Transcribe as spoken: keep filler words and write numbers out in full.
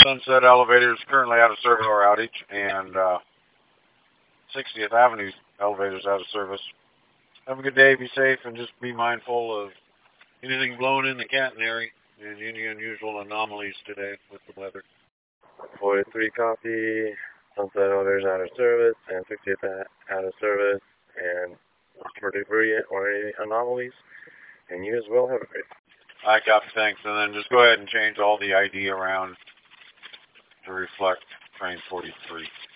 Sunset elevator is currently out of service or outage, and uh, sixtieth Avenue elevator is out of service. Have a good day, be safe, and just be mindful of anything blowing in the catenary and any unusual anomalies today with the weather. forty-three copy, Sunset elevators out of service, and sixtieth out of service, and for debris or any anomalies, and you as well. Have a great day. I copy, thanks, and then just go ahead and change all the I D around to reflect train forty-three.